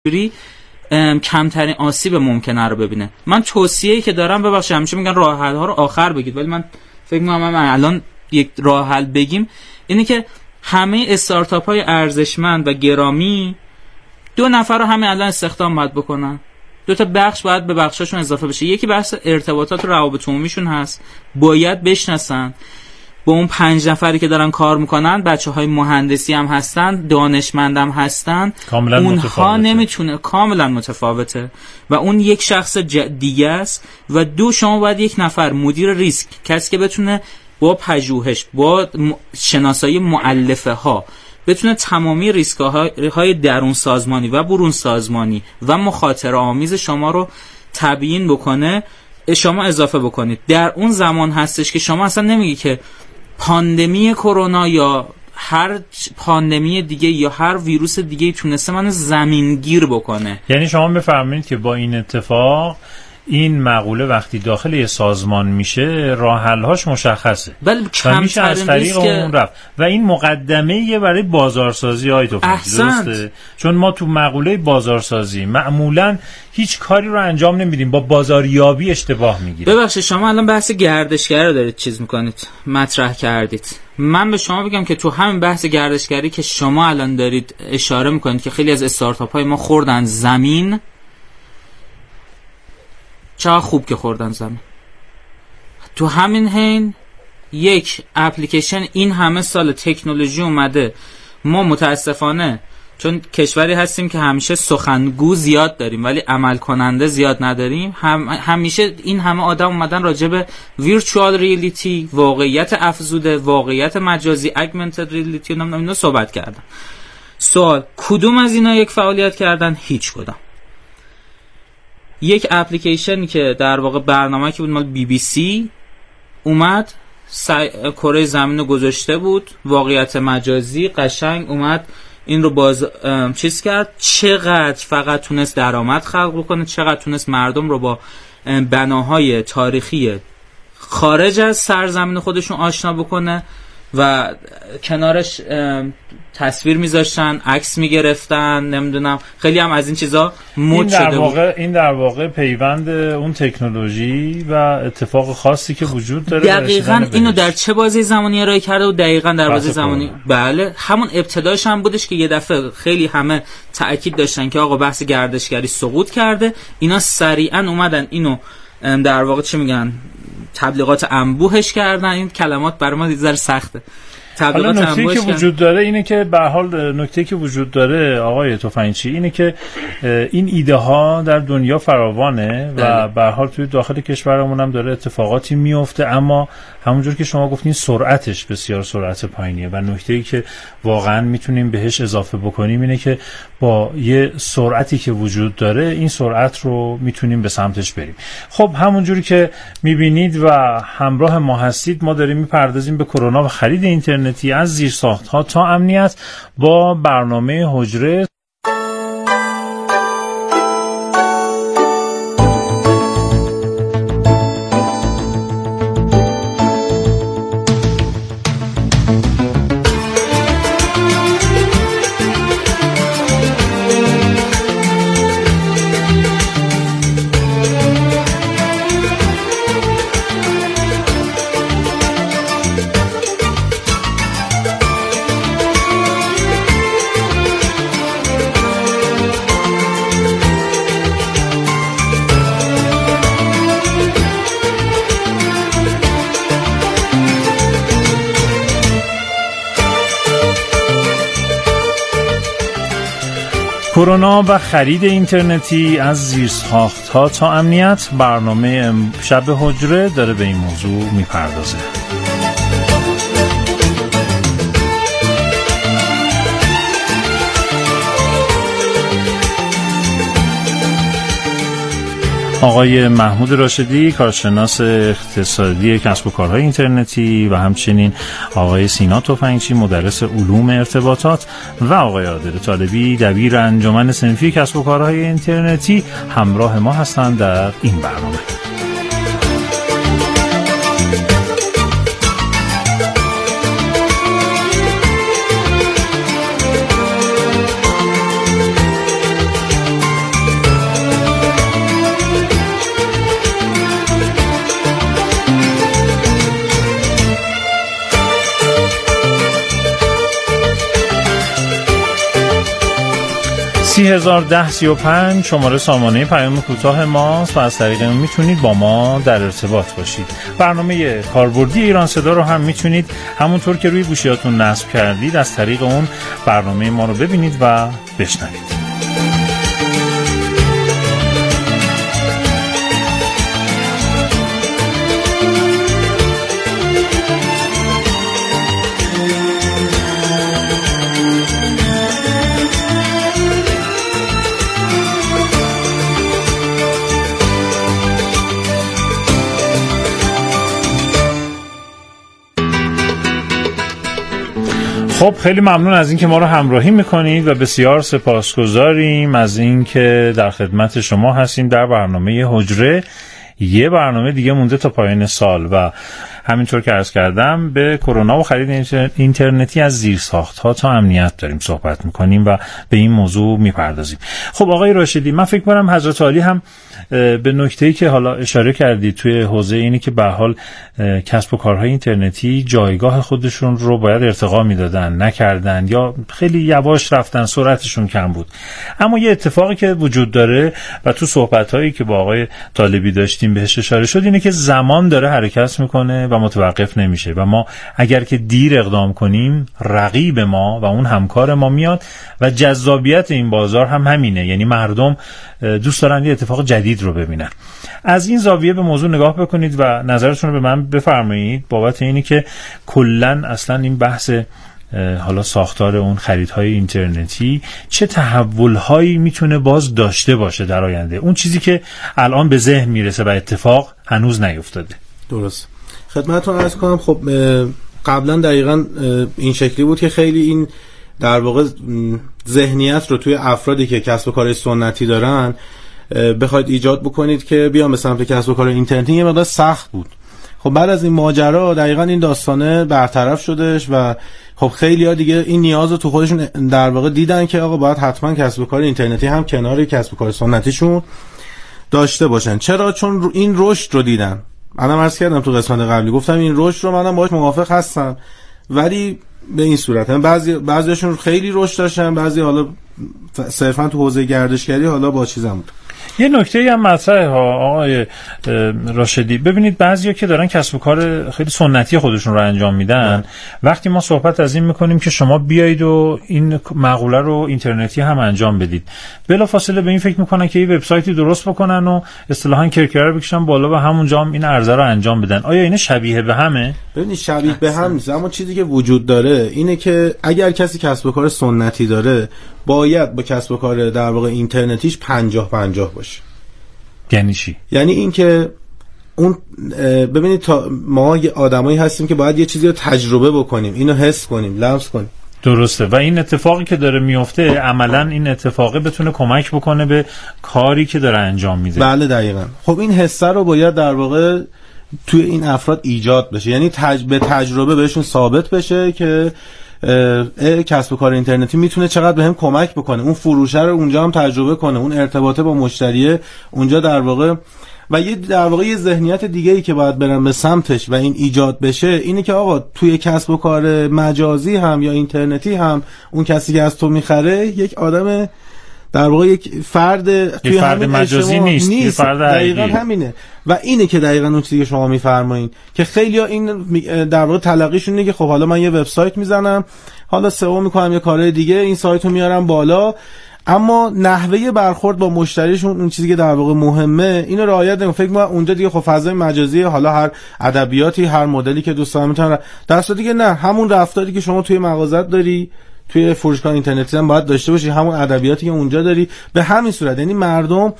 جوری کمترین آسیب ممکنه رو ببینه. من توصیه‌ای که دارم، ببخشید همیشه میگن راه حل ها رو آخر بگید، ولی من فکر می‌کنم الان یک راه حل بگیم اینه که همه استارتاپ های ارزشمند و گرامی 2 نفر رو همه الان استخدام باید بکنن. 2 تا بخش باید به بخشاشون اضافه بشه. یکی بحث ارتباطات و روابط عمومیشون هست، باید بشناسن با اون 5 نفری که دارن کار میکنن، بچه‌های مهندسی هم هستن، دانشمند هم هستن، اونها نمیتونه، کاملا متفاوته و اون یک شخص دیگه است. و 2 شما باید 1 نفر مدیر ریسک، کسی که بتونه با پژوهش، با شناسایی مؤلفه ها بتونه تمامی ریسک‌های درون سازمانی و برون سازمانی و مخاطره آمیز شما رو تبیین بکنه، شما اضافه بکنید. در اون زمان هستش که شما اصلا نمیگی که پاندمی کرونا یا هر پاندمی دیگه یا هر ویروس دیگه تونسته منو زمینگیر بکنه. یعنی شما بفرمایید که با این اتفاق این مقوله وقتی داخل یه سازمان میشه راه حل‌هاش مشخصه و میشه از طریق اون رفت و این مقدمه‌ایه برای بازارسازی های درسته؟ چون ما تو مقوله بازارسازی معمولاً هیچ کاری رو انجام نمیدیم، با بازاریابی اشتباه میگیریم. ببخشید شما الان بحث گردشگری رو دارید چیز میکنید، مطرح کردید. من به شما بگم که تو همین بحث گردشگری که شما الان دارید اشاره میکنید که خیلی از استارتاپ های ما خوردن زمین، چقدر خوب که خوردن زمین. تو همین حین یک اپلیکیشن این همه سال تکنولوژی اومده، ما متاسفانه چون کشوری هستیم که همیشه سخنگو زیاد داریم ولی عمل کننده زیاد نداریم، همیشه این همه آدم اومدن راجع به ویرچوال ریالیتی، واقعیت افزوده، واقعیت مجازی، اگمنتد ریالیتی اینا صحبت کردن. سوال کدوم از اینا یک فعالیت کردن؟ هیچ کدوم. یک اپلیکیشنی که در واقع برنامه که بود مال BBC اومد کره زمین رو گذاشته بود، واقعیت مجازی قشنگ اومد این رو چیز کرد، چقدر فقط تونست درآمد خلق بکنه، چقدر تونست مردم رو با بناهای تاریخی خارج از سرزمین خودشون آشنا بکنه و کنارش تصویر میذاشتن، عکس میگرفتن، نمیدونم خیلی هم از این چیزا مد شده بود. این در واقع پیوند اون تکنولوژی و اتفاق خاصی که وجود داره. دقیقاً اینو در چه بازه زمانی ارائه کرده و دقیقاً در بازه زمانی بله همون ابتداش هم بودش که یه دفعه خیلی همه تأکید داشتن که آقا بحث گردشگری سقوط کرده، اینا سریعاً اومدن اینو در واقع چه میگن تبلیغات انبوهش کردن. این کلمات برای ما یه ذره سخته. حالا نکته‌ای که وجود داره اینه که به هر حال نکته‌ای که وجود داره آقای تفنگچی اینه که این ایده ها در دنیا فراوانه و به هر حال توی داخل کشورمون هم داره اتفاقاتی میفته، اما همونجور که شما گفتین سرعتش بسیار سرعت پایینیه و نکته‌ای که واقعا میتونیم بهش اضافه بکنیم اینه که با یه سرعتی که وجود داره این سرعت رو میتونیم به سمتش بریم. خب همونجوری که میبینید و همراه ما هستید ما داریم میپردازیم به کرونا و خرید اینترنتی از زیرساخت‌ها تا امنیت با برنامه حجره. کرونا و خرید اینترنتی از زیرساخت‌ها تا امنیت، برنامه شب حجره داره به این موضوع میپردازه. آقای محمود راشدی کارشناس اقتصادی کسب و کارهای اینترنتی و همچنین آقای سینا تفنگچی مدرس علوم ارتباطات و آقای عادل طالبی دبیر انجمن صنفی کسب و کارهای اینترنتی همراه ما هستند در این برنامه. 301035 شماره سامانه پیام کوتاه ماست و از طریق اون میتونید با ما در ارتباط باشید. برنامه کاربردی ایران صدا رو هم میتونید همونطور که روی گوشیاتون نصب کردید از طریق اون برنامه ما رو ببینید و بشنوید. خب خیلی ممنون از اینکه ما رو همراهی میکنید و بسیار سپاسگزاریم از اینکه در خدمت شما هستیم در برنامه حجره. یه برنامه دیگه مونده تا پایان سال و همینطور که عرض کردم به کرونا و خرید اینترنتی از زیرساخت‌ها تا امنیت داریم صحبت میکنیم و به این موضوع میپردازیم. خب آقای راشدی، من فکر کنم حضرت عالی هم به نکته‌ای که حالا اشاره کردید توی حوزه اینی که به حال کسب و کارهای اینترنتی جایگاه خودشون رو باید ارتقا میدادن، نکردن یا خیلی یواش رفتن، سرعتشون کم بود. اما یه اتفاقی که وجود داره و تو صحبت‌هایی که با آقای طالبی داشتیم بهش اشاره شد اینه که زمان داره حرکت میکنه و متوقف نمیشه و ما اگر که دیر اقدام کنیم رقیب ما و اون همکار ما میاد و جذابیت این بازار هم همینه، یعنی مردم دوست دارن یه اتفاق جدید رو ببینن. از این زاویه به موضوع نگاه بکنید و نظرتون رو به من بفرمایید بابت اینی که کلن اصلا این بحث حالا ساختار اون خریدهای اینترنتی چه تحولهایی میتونه باز داشته باشه در آینده، اون چیزی که الان به ذهن میرسه و اتفاق هنوز نیفتاده. درست خدمتتون عرض کنم. خب قبلا دقیقاً این شکلی بود که خیلی این در واقع ذهنیت رو توی افرادی که کسب و کار سنتی دارن بخواید ایجاد بکنید که بیان به سمت کسب و کار اینترنتی یه مقدار سخت بود. خب بعد از این ماجرا دقیقاً این داستانه برطرف شدش و خب خیلی‌ها دیگه این نیاز رو تو خودشون در واقع دیدن که آقا باید حتما کسب و کار اینترنتی هم کنار کسب و کار سنتیشون داشته باشن. چرا؟ چون این رشد رو دیدن. منم عرض کردم تو قسمت قبلی، گفتم این رشد رو منم باهاش موافق هستم، ولی به این صورت هم بعضیاشون خیلی رشد داشتن، بعضی حالا صرفا تو حوزه گردشگری حالا با چیزم بود. یه نکته‌ای هم مطرحه ها آقای راشدی، ببینید بعضیا که دارن کسب و کار خیلی سنتی خودشون رو انجام میدن وقتی ما صحبت از این میکنیم که شما بیایید و این مقوله رو اینترنتی هم انجام بدید، بلافاصله به این فکر میکنن که یه وبسایتی درست بکنن و اصطلاحاً کرکره رو بکشن بالا و همونجا هم این عرضه رو انجام بدن. آیا این شبیه به همه؟ ببینید شبیه به هم نیست، اما چیزی که وجود داره اینه که اگر کسی کسب و کار سنتی داره باید با کسب و کار در واقع اینترنتیش 50-50 باشه. یعنی چی؟ یعنی این که اون ببینید ما یه آدمایی هستیم که باید یه چیزی رو تجربه بکنیم، اینو حس کنیم، لمس کنیم. درسته و این اتفاقی که داره میفته عملاً این اتفاقه بتونه کمک بکنه به کاری که داره انجام میده. بله دقیقاً. خب این حسه رو باید در واقع توی این افراد ایجاد بشه، یعنی به تجربه بهشون ثابت بشه که کسب و کار اینترنتی میتونه چقدر بهم کمک بکنه، اون فروشه رو اونجا هم تجربه کنه، اون ارتباطه با مشتریه اونجا در واقع و در واقع یه ذهنیت دیگه‌ای که باید برن به سمتش و این ایجاد بشه اینه که آقا توی کسب و کار مجازی هم یا اینترنتی هم اون کسی که از تو میخره یک آدم در واقع یک فرد توی فرد مجازی نیست. یه فرد دقیقاً همینه و اینه که دقیقاً اون چیزی که شما میفرمایین که خیلی‌ها این در واقع تلقیشون اینه که خب حالا من یه وبسایت میزنم، حالا سئو میکنم، یه کارهای دیگه این سایتو میارم بالا، اما نحوه برخورد با مشتریشون اون چیزی که در واقع مهمه اینو رعایت نمی‌کنه. فکر می‌کنم اونجا دیگه خب فضای مجازی حالا هر ادبیاتی هر مدلی که دوست دارن میتونن، در صورتی که نه، همون رفتاری که شما توی مغازت داری توی فروشگاه اینترنتی هم باید داشته باشی، همون ادبیاتی که اونجا داری. به همین صورت یعنی مردم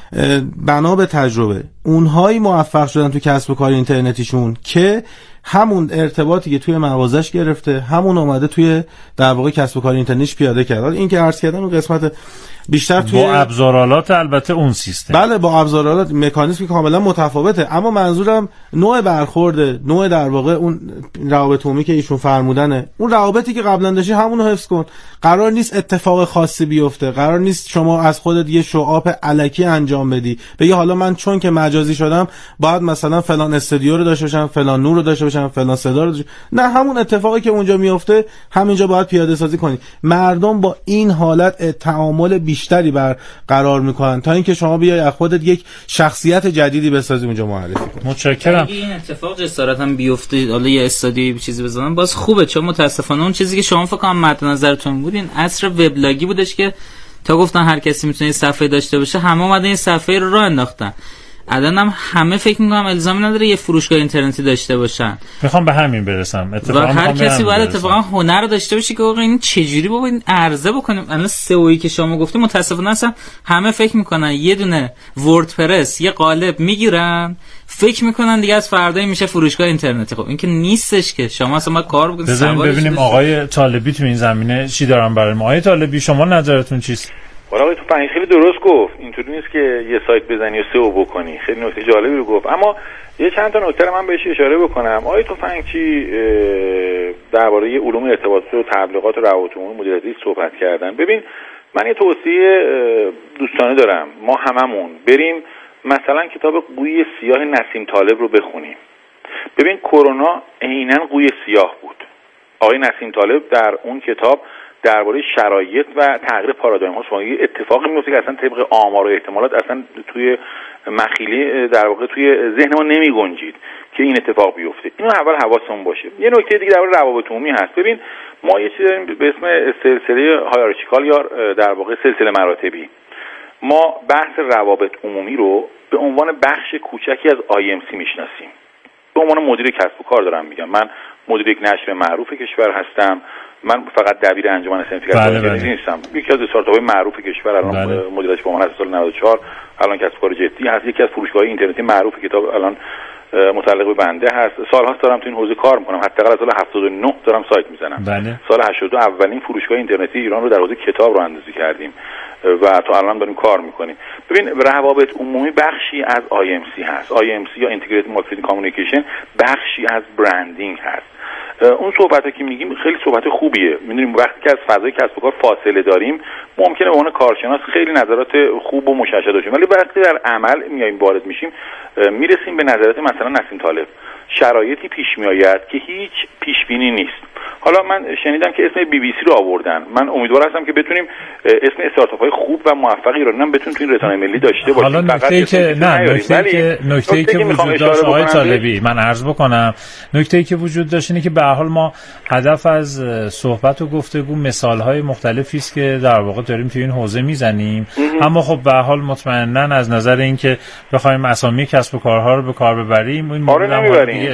بنا به تجربه اونهایی موفق شدن تو کسب و کار اینترنتیشون که همون ارتباطی که توی مغازش گرفته همون اومده توی در واقع کسب و کار اینترنتیش پیاده کرد. این که عرض کردم اون قسمت بیشتر توی با ابزارالات البته اون سیستم، بله با ابزارالات مکانیزمی کاملا متفاوته، اما منظورم نوع برخورد، نوع در واقع اون روابط عمومی که ایشون فرمودنه، اون روابطی که قبلا داشتی همون رو حفظ کن. قرار نیست اتفاق خاصی بیفته، قرار نیست شما از خودت یه شعاع الکی انجام بدی بگی حالا من چون که مجازی شدم باید مثلا فلان استودیو رو داشته باشم، فلان نور رو داشته باشم، فلان صدا رو داشته باشم. نه، همون اتفاقی که اونجا میفته همینجا باید پیاده سازی کنی. مردم با این حالت تعامل بیشتری برقرار میکنن تا اینکه شما بیای از خودت یک شخصیت جدیدی بسازی اونجا معرفی کنی. متشکرم. این اتفاق جسارتا بیفته، حالا یه استادیوی چیزی بزنن باز خوبه، چون متاسفانه اون چیزی که شما فکر کنم مد نظرتون بود این عصر وبلاگی بودش که تا گفتن هر کسی میتونه این صفحه داشته باشه، همه اومدن این صفحه رو راه انداختن. الانم همه فکر میکنم الزامی نداره یه فروشگاه اینترنتی داشته باشن. میخوام به همین برسم. اتفاقا هر کسی باید اتفاقا هنر رو داشته باشه که آقا این چجوری بابا این عرضه بکنیم. الان سئویی که شما گفتید متاسفانه اصلا همه فکر میکنن یه دونه وردپرس یه قالب میگیرن، فکر میکنن دیگه از فردایی میشه فروشگاه اینترنتی. خب این که نیستش که شما اصلا باید کار بکنید. ببینیم آقای طالبی تو این زمینه چی دارن برای ما. آقای طالبی شما نظرتون چیست؟ آقای توفنگی خیلی درست گفت. اینطوری نیست که یه سایت بزنی و سئو بکنی. خیلی نکته جالبی رو گفت. اما یه چند تا نکته من بهش اشاره بکنم. آقای توفنگی درباره علوم ارتباطات و تبلیغات و روابط عمومی مدیریتی صحبت کردن. ببین من یه توصیه دوستانه دارم. ما هممون بریم مثلا کتاب قوی سیاه نسیم طالب رو بخونیم. ببین کرونا عیناً قوی سیاه بود. آقای نسیم طالب در اون کتاب درباره شرایط و تغییر پارادایم ها شما یه اتفاقی میفته که اصلا طبق آمار و احتمالات اصلا توی مخیلی در واقع توی ذهن ما نمی گنجید که این اتفاق بیفته. اینو اول حواسمون باشه. یه نکته دیگه درباره روابط عمومی هست. ببین ما یه چیزی داریم به اسم سلسله هایرارچیکال یا در واقع سلسله مراتبی. ما بحث روابط عمومی رو به عنوان بخش کوچکی از IMC میشناسیم. به عنوان مدیر کسب و کار دارم میگم. من مدیر یک نشر معروف کشور هستم. من فقط دبیر انجمن صنفی کسب نیستم. یکی از استارتاپ‌های معروف کشور الان مدیرش با من از سال 94 الان کسب و کار جدی هست. یکی از فروشگاه‌های اینترنتی معروف کتاب الان متعلق به بنده هست. سال‌هاست دارم تو این حوزه کار می‌کنم. حداقل از سال 79 دارم سایت می‌زنم. سال 82 اولین فروشگاه اینترنتی ایران رو در حوزه کتاب راه‌اندازی کردیم و تا الان داریم کار می‌کنیم. ببین روابط عمومی بخشی از IMC هست. IMC یا Integrated Marketing Communication بخشی از برندینگ هست. اون صحبتا که میگیم خیلی صحبت خوبیه. میدونیم وقتی که از فضای کسب و کار فاصله داریم ممکنه به عنوان کارشناس خیلی نظرات خوب و مشخص داشته ولی وقتی در عمل میایم وارد میشیم میرسیم به نظرات مثلا نسیم طالب. شرایطی پیش میآید که هیچ پیش بینی نیست. حالا من شنیدم که اسم BBC رو آوردن. من امیدوار هستم که بتونیم اسم استارتاپ‌های خوب و موفق ایرانی هم بتونیم تو این رسانه ملی داشته باشیم. حالا نکته‌ای که وجود داشت آقای طالبی من عرض بکنم، نکته‌ای که وجود داشت اینه که به هر حال ما هدف از صحبت و گفتگو مثال‌های مختلفی است که در واقع داریم تو این حوزه میزنیم. اما خب به هر حال مطمئناً از نظر اینکه بخوایم اسامی کسب و کارها رو به کار ببریم این نمیبریم.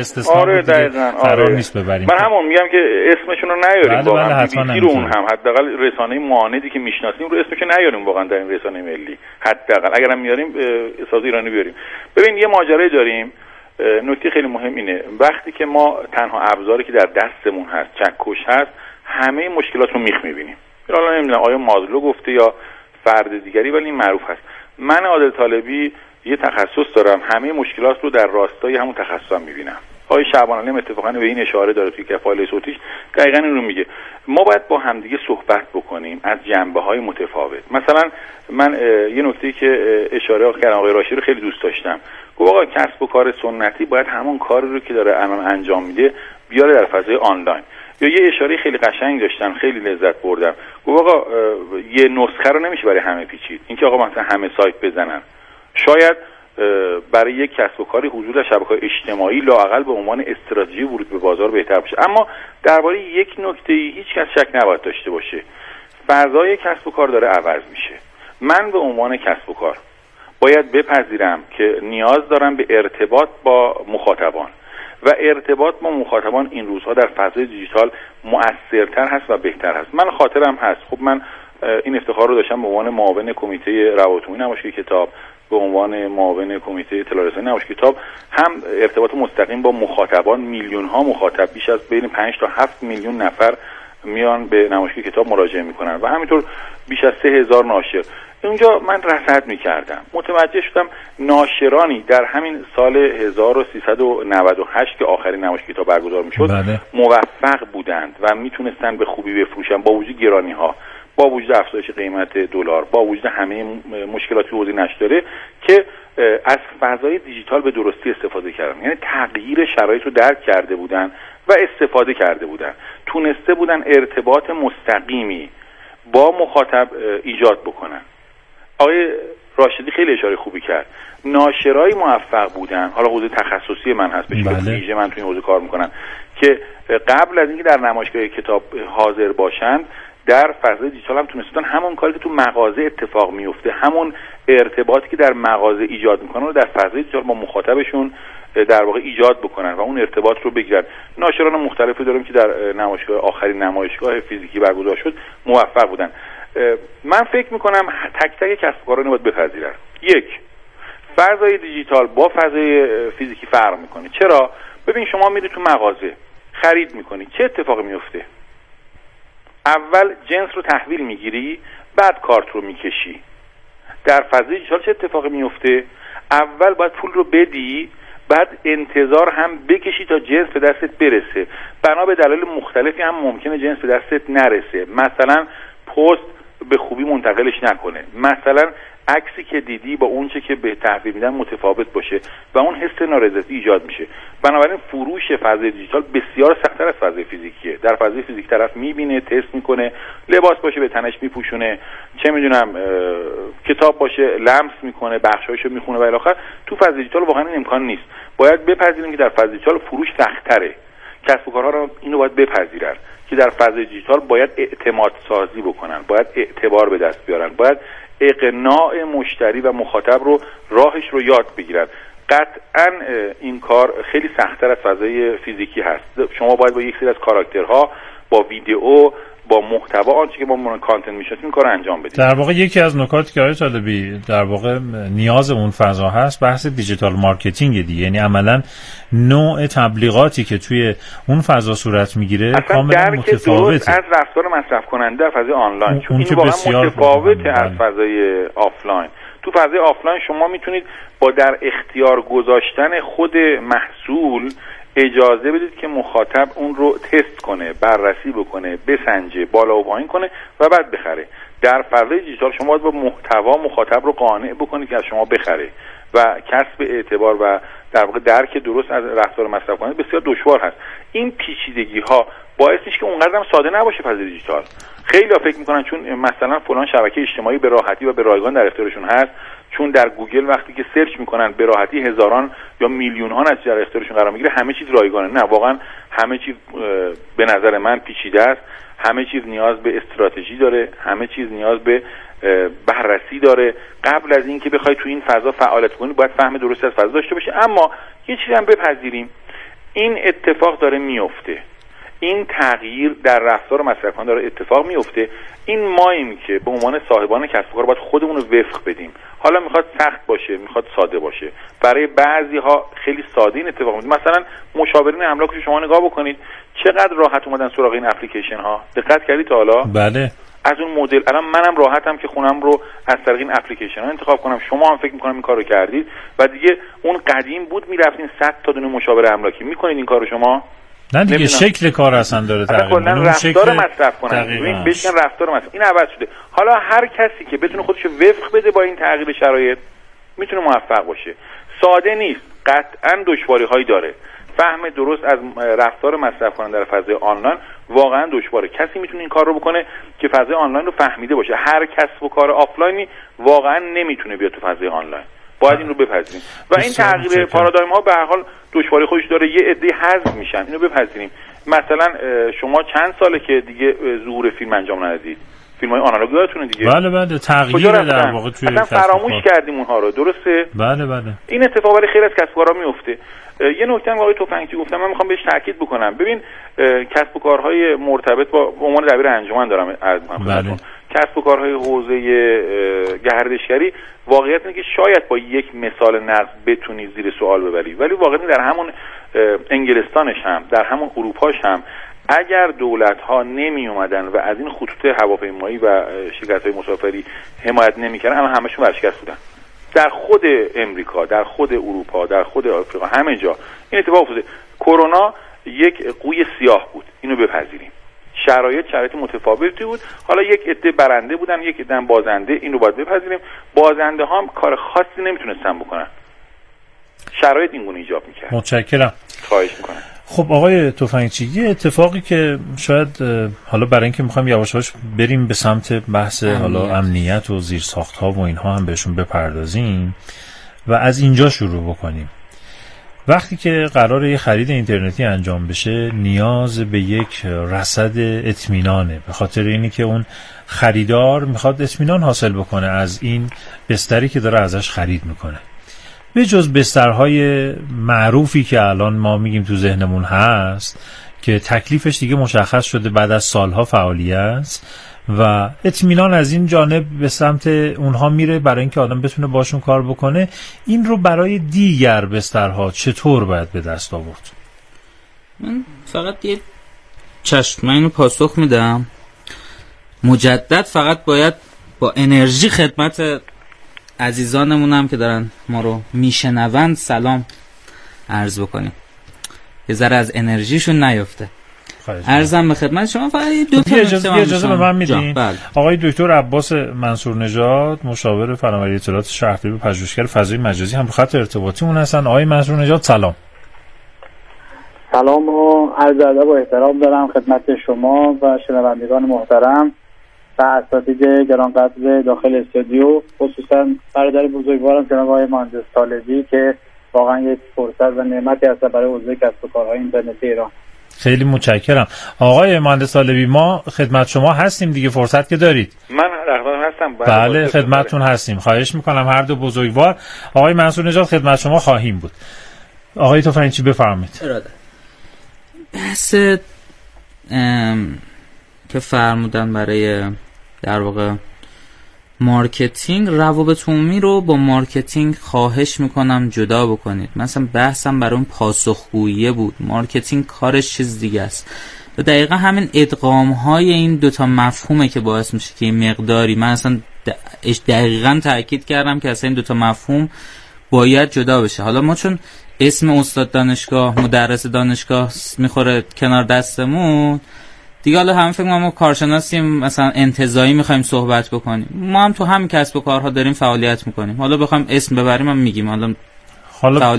قرار نیست ببریم. من همون میگم که اسمشون رو نیاریم واقعا. BBC رو اون هم حداقل رسانه معاندی که میشناسیم رو اسمش نیاریم واقعا در این رسانه ملی. حداقل اگرم میاریم اساس ایرانی بیاریم. ببین یه ماجرایی داریم. نکته خیلی مهم اینه وقتی که ما تنها ابزاری که در دستمون هست چکش هست همه مشکلات رو میخ میبینیم. حالا نمیدونم آیا مازلو گفته یا فرد دیگری ولی این معروف هست. من عادل طالبی یه تخصص دارم همه مشکلات رو در راستای همون تخصصم میبینم. آقای شعبان علی اتفاقا به این اشاره داره توی فایل صوتیش دقیقاً این رو میگه. ما باید با همدیگه صحبت بکنیم از جنبه‌های متفاوت. مثلا من یه نکته‌ای که اشاره کردم آقای راشی رو خیلی دوست داشتم. گفت آقا کسب و کار سنتی باید همون کاری رو که داره الان انجام میده بیاره در فضای آنلاین. یا یه اشاره خیلی قشنگ داشتن خیلی لذت بردم. گفت آقا یه نسخه رو نمیشه برای همه پیچید. اینکه آقا مثلا همه سایت بزنن. شاید برای یک کسب و کاری حضور در شبکه‌های اجتماعی لااقل به عنوان استراتژی ورود به بازار بهتر باشه. اما درباره یک نکته‌ای هیچ کس شک نباید داشته باشه. فضای کسب و کار داره عوض میشه. من به عنوان کسب و کار باید بپذیرم که نیاز دارم به ارتباط با مخاطبان و ارتباط با مخاطبان این روزها در فضای دیجیتال مؤثرتر هست و بهتر هست. من خاطرم هست خب من این افتخار رو داشتم به عنوان معاون کمیته روابط عمومی نمایشگاه کتاب به عنوان معاون کمیته اطلاع رسانی نمایشگاه کتاب هم ارتباط مستقیم با مخاطبان میلیون ها مخاطب بیش از بین 5 تا 7 میلیون نفر میان به نمایشگاه کتاب مراجعه میکنن و همینطور بیش از 3000 ناشر. اونجا من رصد میکردم متوجه شدم ناشرانی در همین سال 1398 که آخرین نمایشگاه کتاب برگزار میشد موفق بودند و میتونستن به خوبی بفروشن با وجود گرانی ها، با وجود افزایش قیمت دلار، با وجود همه مشکلاتی حوزه نشر داره که از فضای دیجیتال به درستی استفاده کردن، یعنی تغییر شرایط رو درک کرده بودن و استفاده کرده بودن، تونسته بودن ارتباط مستقیمی با مخاطب ایجاد بکنن. آقای راشدی خیلی اشاره خوبی کرد، ناشرای موفق بودن، حالا حوزه تخصصی من هست، بشه ویژه من توی این حوزه کار میکنم، که قبل از اینکه در نمایشگاه کتاب حاضر باشند در فضای دیجیتال هم تونستن همون کاری که تو مغازه اتفاق میفته، همون ارتباطی که در مغازه ایجاد میکنن رو در فضای دیجیتال با مخاطبشون در واقع ایجاد بکنن و اون ارتباط رو بگیرن. ناشران مختلفی داریم که در نمایشگاه آخرین نمایشگاه فیزیکی برگزار شد موفق بودن. من فکر میکنم تک تک کسب و کارا رو باید بپذیرن. یک، فضای دیجیتال با فضای فیزیکی فرق میکنه. چرا؟ ببین شما میری تو مغازه خرید میکنی، چه اتفاقی میفته؟ اول جنس رو تحویل میگیری، بعد کارت رو میکشی. در فضای دیجیتال چه اتفاقی میفته؟ اول باید پول رو بدی، بعد انتظار هم بکشی تا جنس به دستت برسه. بنا به دلایل مختلفی هم ممکنه جنس به دستت نرسه، مثلا پست به خوبی منتقلش نکنه، مثلا عکسی که دیدی با اون چه که به تحویل میدن متفاوت باشه و اون حس نارضایتی ایجاد میشه. بنابراین فروش فضای دیجیتال بسیار سخت‌تر از فضای فیزیکیه. در فضای فیزیک طرف میبینه، تست میکنه، لباس باشه به تنش میپوشونه، چه میدونم کتاب باشه لمس میکنه، بخشایشو میخونه و الی آخر. تو فضای دیجیتال واقعا این امکان نیست. باید بپذیریم که در فضای دیجیتال فروش سخت‌تره. کسب و کارها رو اینو باید بپذیرن که در فضای دیجیتال باید اعتماد سازی بکنن، باید اعتبار به دست بیارن، باید اقناع مشتری و مخاطب رو راهش رو یاد بگیرن. قطعا این کار خیلی سخت‌تر از فضای فیزیکی هست. شما باید با یک سری از کاراکترها، با ویدئو، با محتوا، آنچه که ما مون کانتنت میشناسیم این کار انجام بدید. در واقع یکی از نکاتی که آقای طالبی در واقع نیاز اون فضا هست بحث دیجیتال مارکتینگ دیگه، یعنی عملا نوع تبلیغاتی که توی اون فضا صورت میگیره کاملا متفاوته از رفتار مصرف کننده در فضای آنلاین، چون این واقعا متفاوته از فضای آفلاین. تو فضای آفلاین شما میتونید با در اختیار گذاشتن خود محصول اجازه بدید که مخاطب اون رو تست کنه، بررسی بکنه، بسنجه، بالا و پایین کنه و بعد بخره. در فضای دیجیتال شما باید با محتوا مخاطب رو قانع بکنید که از شما بخره و کسب اعتبار و در واقع درک درست از رفتار مصرف کننده بسیار دشوار هست. این پیچیدگی ها باعث میشه که اونقدر هم ساده نباشه فضای دیجیتال. خیلی ها فکر میکنن چون مثلا فلان شبکه اجتماعی به راحتی و به رایگان در اختیارشون هست، چون در گوگل وقتی که سرچ میکنن به راحتی هزاران یا میلیون ها نتیجه در اختیارشون قرار میگیره، همه چیز رایگانه. نه، واقعا همه چیز به نظر من پیچیده است. همه چیز نیاز به استراتژی داره، همه چیز نیاز به بررسی داره. قبل از اینکه بخوای تو این فضا فعالیت کنی باید فهم درستی از فضا داشته باشی. اما یه چیزی هم بپذیریم، این اتفاق داره میفته، این تغییر در رفتار مصرف کننده داره اتفاق میفته. این ماییم که به عنوان صاحبان کسب و کار باید خودمون رو وفق بدیم. حالا میخواد سخت باشه، میخواد ساده باشه. برای بعضی ها خیلی ساده این اتفاق میفته. مثلا مشاورین املاک رو شما نگاه بکنید، چقدر راحت اومدن سراغ این اپلیکیشن ها. دقت کردید تا حالا؟ بله. از اون مدل الان منم راحتم که خونم رو از طریق این اپلیکیشن ها انتخاب کنم. شما هم فکر میکنم این کارو کردید و دیگه اون قدیم بود میرفتین 100 تا دونه مشاور املاکی. میکنید این کارو شما؟ نه دیگه شکل کار اصلا داره تغییر میکنه. اون رفتار مصرف کننده ببین بشن رفتار مصرف این عوض شده. حالا هر کسی که بتونه خودش رو وفق بده با این تغییر شرایط میتونه موفق باشه. ساده نیست، قطعا دشواری‌هایی داره. فهم درست از رفتار مصرف کننده در فضای آنلاین واقعا دشواره. کسی میتونه این کار رو بکنه که فضای آنلاین رو فهمیده باشه. هر کسب و کار آفلاینی واقعا نمیتونه بیاد تو فضای آنلاین. باید این رو بپذیریم و این تغییر پارادایم ها به هر حال دشواری خودش داره. یه عده حذف میشن، اینو بپذیریم. مثلا شما چند ساله که دیگه ظهور فیلم انجام ندادید؟ فیلم‌های آنالوگ یادتونه دیگه؟ بله تغییر در واقع توی اصلا فراموش کردیم اونها رو، درسته؟ بله این اتفاق ولی خیلی از کسب و کارها میفته. یه نکته هم آقای تفنگچی گفتم، من میخوام بهش تاکید بکنم. ببین کسب و کارهای مرتبط با عنوان دبیر انجمن دارم عرض می‌کنم، کسب و کارهای حوزه گردشگری واقعیت اینه که شاید با یک مثال نقد بتونی زیر سوال ببری، ولی واقعا در همون انگلستانش هم در همون اروپاش هم اگر دولت‌ها نمی اومدن و از این خطوط هواپیمایی و شرکت‌های مسافری حمایت نمی‌کردن، اما همشون ورشکست بودن. در خود امریکا، در خود اروپا، در خود آفریقا، همه جا این اتفاق افتاده. کرونا یک قوی سیاه بود، اینو بپذیریم. شرایط متفاوتی بود. حالا یک عده برنده بودن، یک عده بازنده، این رو باید بپذیریم. بازنده ها هم کار خاصی نمیتونستن بکنن، شرایط این گونه ایجاب میکرد. متشکرم. خواهش میکنم. خب آقای تفنگچی، یه اتفاقی که شاید حالا برای اینکه میخوایم یواش یواش بریم به سمت بحث حالا امنیت و زیرساخت‌ها و اینها هم بهشون بپردازیم و از اینجا شروع بکنیم. وقتی که قراره یه خرید اینترنتی انجام بشه نیاز به یک رصد اطمینانه، به خاطر اینی که اون خریدار میخواد اطمینان حاصل بکنه از این بستری که داره ازش خرید میکنه. به جز بسترهای معروفی که الان ما میگیم تو ذهنمون هست که تکلیفش دیگه مشخص شده بعد از سالها فعالیت و اطمینان از این جانب به سمت اونها میره برای اینکه آدم بتونه باشون کار بکنه، این رو برای دیگر بسترها چطور باید به دست آورد؟ من فقط یه من اینو پاسخ میدم، مجدد فقط باید با انرژی خدمت عزیزانمونم که دارن ما رو میشنوند سلام عرض بکنیم، یه ذره از انرژیشون نیفته. عرضم به خدمت شما. فقط دو تا اجازه به من میدین؟ آقای دکتر عباس منصور نژاد، مشاور فناوری اطلاعات شهرداری و پژوهشگر فضای مجازی، هم خط ارتباطیمون هستن. آقای منصور نژاد سلام. سلام و عرض ادب و احترام دارم خدمت شما و شنوندگان محترم و اساتید گرانقدر داخل استودیو، خصوصا برادر بزرگوارم جناب آقای مهندس طالبی که واقعا یک فرصت و نعمتی هست برای حوزه کسب و کارهای اینترنتی ایران. خیلی متشکرم. آقای مهندس طالبی، ما خدمت شما هستیم دیگه، فرصت که دارید. من هستم. بله خدمتتون هستیم. خواهش میکنم هر دو بزرگوار. آقای منصور نژاد خدمت شما خواهیم بود. آقای تفنگچی بفرمایید. بحث که فرمودن برای در واقع مارکتینگ، روابط عمومی رو با مارکتینگ خواهش میکنم جدا بکنید. مثلا بحثم برای اون پاسخگویی بود، مارکتینگ کارش چیز دیگه است. و دقیقا همین ادغام های این دوتا مفهومه که باعث میشه که این مقداری، من اصلا دقیقا تأکید کردم که اصلا این دوتا مفهوم باید جدا بشه. حالا ما چون اسم استاد دانشگاه، مدرس دانشگاه میخوره کنار دستمون دیگه، حالا هم فکر کنم ما کارشناسیم مثلا انتزاعی میخوایم صحبت بکنیم، ما هم تو همین کسب و کارها داریم فعالیت میکنیم. حالا بخوایم اسم ببریم هم میگیم حالا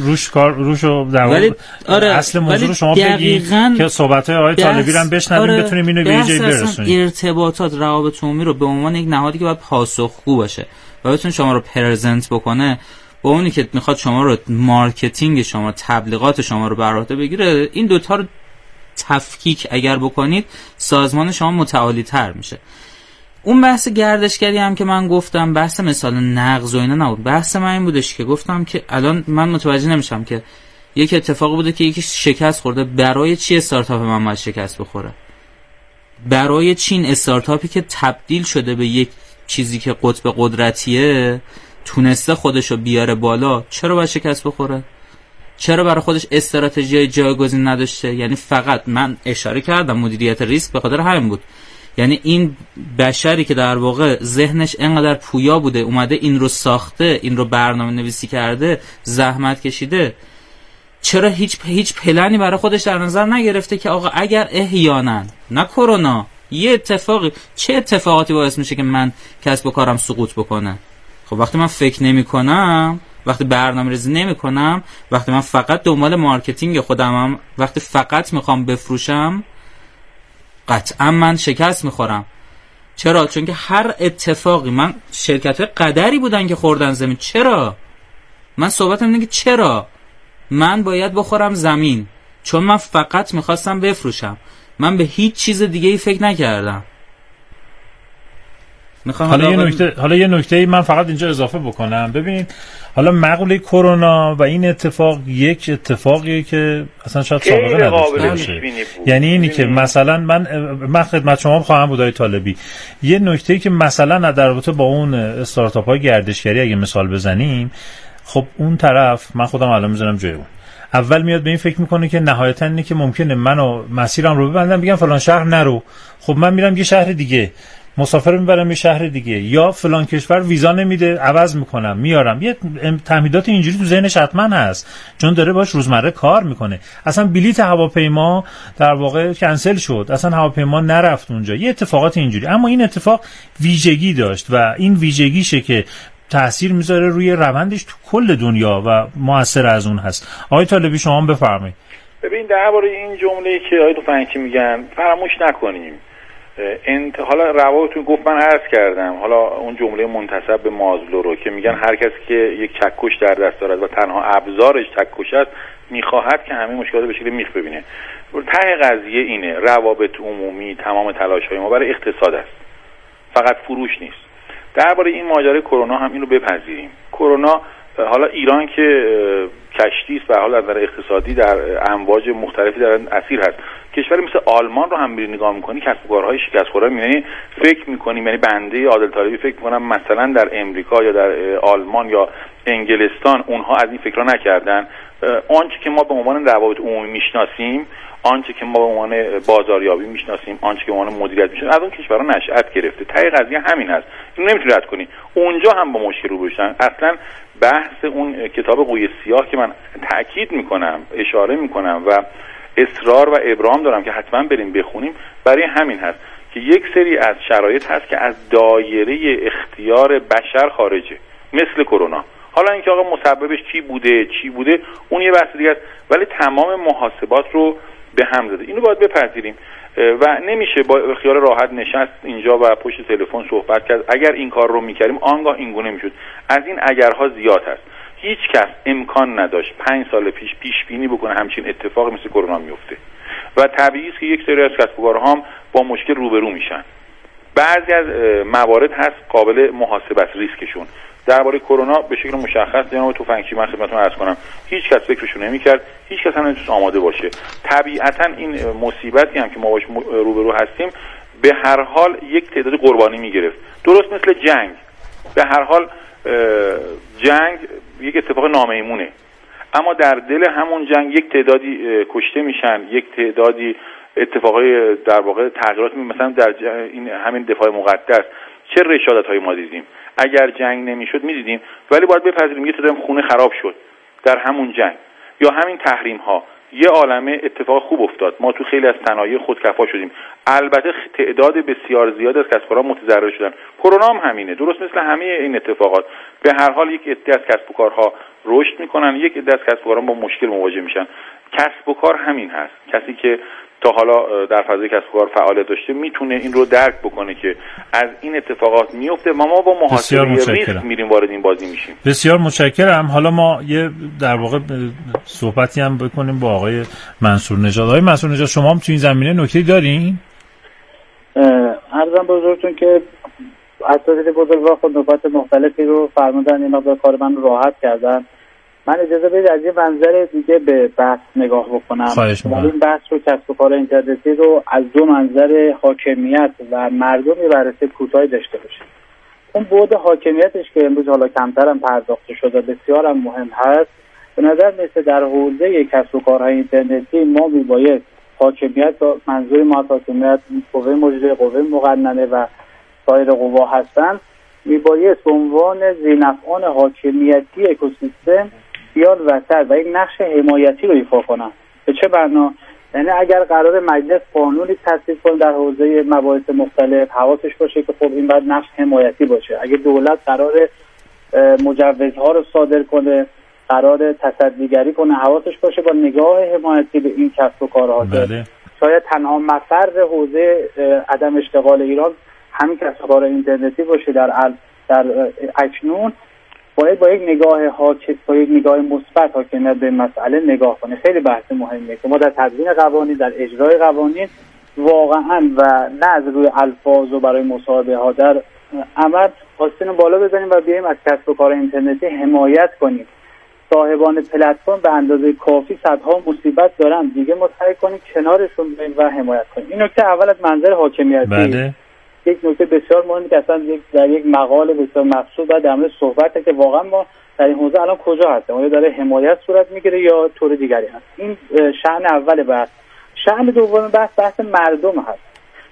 روشو در واقع اصل موضوع رو شما بگید که صحبت‌های آقای طالبی رو بشنویم بتونیم اینو به جای برسونیم. ارتباطات، روابط عمومی رو به عنوان یک نهادی که باید پاسخگو باشه و بتونه شما رو پرزنت بکنه با اونی که میخواد شما رو مارکتینگ شما، تبلیغات شما رو بر عهده بگیره، این دوتا رو تفکیک اگر بکنید سازمان شما متعالی تر میشه. اون بحث گردشگری هم که من گفتم، بحث مثال نقض و اینا نبود. بحث من این بودش که گفتم که الان من متوجه نمیشم که یک اتفاق بوده که یکی شکست خورده، برای چی استارتاپ من باید شکست بخوره؟ برای چین استارتاپی که تبدیل شده به یک چیزی که قطب قدرتیه، تونسته خودشو بیاره بالا، چرا باید شکست بخوره؟ چرا برای خودش استراتژی جایگزین نداشته؟ یعنی فقط من اشاره کردم مدیریت ریسک به خاطر همین بود. یعنی این بشری که در واقع ذهنش انقدر پویا بوده، اومده این رو ساخته، این رو برنامه نویسی کرده، زحمت کشیده، چرا هیچ پلنی برای خودش در نظر نگرفته که آقا اگر احیانا نه کرونا یه اتفاقی، چه اتفاقاتی باعث میشه که من کسب و کارم سقوط بکنه؟ خب وقتی من فکر نمی کنم، وقتی برنامه ریزی نمی کنم، وقتی من فقط دنبال مارکتینگ خودمم، وقتی فقط میخوام بفروشم، قطعا من شکست میخورم. چرا؟ چون که هر اتفاقی، من شرکت‌های قدری بودن که خوردن زمین. چرا؟ من صحبتم اینه که چرا من باید بخورم زمین؟ چون من فقط میخواستم بفروشم، من به هیچ چیز دیگه ای فکر نکردم. حالا یه نکته من فقط اینجا اضافه بکنم. ببینید حالا مقوله کرونا و این اتفاق یک اتفاقیه که اصلا شاید سابقه نداشته باشه. یعنی اینی که مثلا من خدمت شما خواهم بود آقای طالبی، یه نکته‌ای که مثلا در رابطه با اون استارتاپ‌های گردشگری اگه مثال بزنیم، خب اون طرف، من خودم الان میذارم جای اون، اول میاد به این فکر میکنه که نهایتا اینه که ممکنه منو مسیرم رو ببندم بگم فلان شهر نرو، خب من میرم یه شهر دیگه، مسافر میبرم به شهر دیگه، یا فلان کشور ویزا نمیده عوض میکنم میارم. یه تمهیدات اینجوری تو ذهنش حتما هست، چون داره باش روزمره کار میکنه. اصلا بلیط هواپیما در واقع کنسل شد، اصلا هواپیما نرفت اونجا، یه اتفاقات اینجوری. اما این اتفاق ویژگی داشت و این ویژگیشه که تأثیر میذاره روی روندش تو کل دنیا و مؤثر از اون هست. آقای طالبی شما بفرمایید. ببین درباره این جمله‌ای که آقای تفنگچی میگن فراموش نکنیم، حالا روایتون گفت من عرض کردم، حالا اون جمله منتسب به مازلو رو که میگن هر کسی که یک چکش در دست دارد و تنها ابزارش چکش است میخواهد که همه مشکلات به شکل میخ ببینه. ته قضیه اینه، روابط عمومی تمام تلاش‌های ما برای اقتصاد است، فقط فروش نیست. درباره این ماجرای کرونا هم اینو بپذیریم. کرونا حالا ایران که کشتی است و حالا از نظر اقتصادی در امواج مختلفی در اسیر هست. کشوری مثل آلمان رو هم می‌بینی نگاه می‌کنی، کسب و کارهای شکست خورده می‌بینی، فکر می‌کنیم، یعنی بنده عادل طالبی فکر می‌کنم مثلا در امریکا یا در آلمان یا انگلستان اونها از این فکرها نکردن. آنچه که ما به عنوان روابط عمومی میشناسیم، آنچه که ما به عنوان بازاریابی میشناسیم، آنچه که به عنوان مدیریت میشناسیم، از اون کشورها نشأت گرفته. ته قضیه همین هست. اینو نمیتونی رد کنی. اونجا هم با مشکل روبرو شدن. اصلا بحث اون کتاب قوی سیاه که من تاکید میکنم، اشاره میکنم و اصرار و ابرام دارم که حتما بریم بخونیم، برای همین هست که یک سری از شرایط هست که از دایره اختیار بشر خارجه، مثل کرونا. حالا اینکه آقا مسببش چی بوده اون یه بحث دیگه است، ولی تمام محاسبات رو به هم زده. اینو باید بپذیریم و نمیشه با خیال راحت نشست اینجا و پشت تلفن صحبت کرد. اگر این کار رو میکردیم آنگاه اینگونه میشد. از این اگرها زیاد هست. هیچ کس امکان نداشت 5 سال پیش بینی بکنه همچین اتفاقی مثل کرونا میفته و طبیعی است که یک سری از کسب و کارها هم با مشکل روبرو میشن. بعضی از موارد هست قابل محاسبه است ریسکشون. درباره کرونا به شکل مشخص جناب تفنگچی من خدمتتون عرض کنم، هیچ کس فکرشو نمی‌کرد، هیچ کس هم نمی‌تونست آماده باشه. طبیعتاً این مصیبتی هم که ما باش روبرو هستیم به هر حال یک تعداد قربانی می‌گرفت. درست مثل جنگ. به هر حال جنگ یک اتفاق نامیمونه، اما در دل همون جنگ یک تعدادی کشته میشن، یک تعدادی اتفاقای در واقع تغییرات مثلا در این همین دفاع مقدس چه رشادت‌های ما دیدیم. اگر جنگ نمیشد میدیدیم، ولی باید بپذیریم یه تعداد خونه خراب شد در همون جنگ. یا همین تحریم ها، یه عالمه اتفاق خوب افتاد، ما تو خیلی از صنایع خودکفا شدیم. البته تعداد بسیار زیاد از کسب و کارها متضرر شدن. کرونا هم همینه، درست مثل همه این اتفاقات. به هر حال یک عده از کسب و کارها رشد میکنن، یک عده از کسب و کارها با مشکل مواجه میشن. کسب و کار همین هست. کسی که تا حالا در فضای کسب و کار فعالیت داشته میتونه این رو درک بکنه که از این اتفاقات میفته و ما با محاسبه ریسک میریم وارد این بازی میشیم. بسیار متشکرم. حالا ما یه در واقع صحبتی هم بکنیم با آقای منصور نژاد. آقای منصور نژاد شما هم تو این زمینه نکته‌ای دارین؟ عرضم بزرگتون که اساتید بزرگوار خود نکات مختلفی رو فرمودن، این مقدار کار من راحت کردن. من اجازه بدید از یه منظر دیگه به بحث نگاه بکنم. این بحث رو کسب و کار اینترنتی رو از دو منظر حاکمیت و مردم بررسی کوتاهی داشته باشیم. اون بعد حاکمیتش که امروز حالا کمتر هم پرداخته شده بسیار هم مهم هست. به نظر میسه در حوزه کسب و کارهای اینترنتی ما میباید حاکمیت و منظور ما حاکمیت قوه مجریه، قوه مقننه و سایر قوا هستن، میباید به عنوان ذینفعان حاکمیتی اکوسیستم بیان وسط و یک نقش حمایتی رو ایفا کنن. به چه معنا؟ یعنی اگر قرار مجلس قانونی تصویب کنه در حوزه مباحث مختلف، حواسش باشه که خب این باید نقش حمایتی باشه. اگه دولت قرار مجوزها رو صادر کنه، قرار تصدیگری کنه، حواسش باشه با نگاه حمایتی به این کسب و کارها. شاید تنها مفر حوزه عدم اشتغال ایران همین کسب و کار اینترنتی باشه. در اکنون باید با یک نگاه مثبت حاکمیت به مسئله نگاه کنه. خیلی بحث مهمه که ما در تدوین قوانین، در اجرای قوانین واقعا و نه از روی الفاظ و برای مصاحبه ها، در عمل آستین بالا بزنیم و بیایم از کسب و کار اینترنتی حمایت کنیم. صاحبان پلتفرم به اندازه کافی صدها مصیبت دارن، دیگه ما سعی کنیم کنارشون بریم و حمایت کنیم. این نکته اول از منظر حاکمیتی. یک نکته بسیار مهمی که اصلا در یک مقاله بسیار مقصود باید در مورد صحبته که واقعا ما در این حوزه الان کجا هستیم، آیا داره حمایت صورت میگیره یا طور دیگری هست. این شأن اول بحث. شأن دوم بحث مردم هست.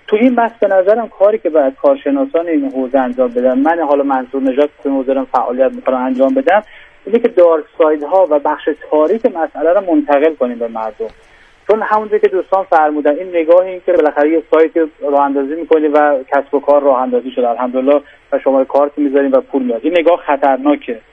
تو این بحث به نظرم کاری که باید کارشناسان این حوزه انجام بدن، من حالا منصور نژاد تو حوزه دارم فعالیت میکنم انجام بدم، اینه که دارک ساید ها و بخش تاریک مسئله رو منتقل کنیم به مردم. چون همونجوری که دوستان فرمودن این نگاهی این که بالاخره یه سایت راه اندازی می‌کنی و کسب و کار راه اندازی شده الحمدلله و شما کارت می‌ذارین و پول میاد، این نگاه خطرناکه.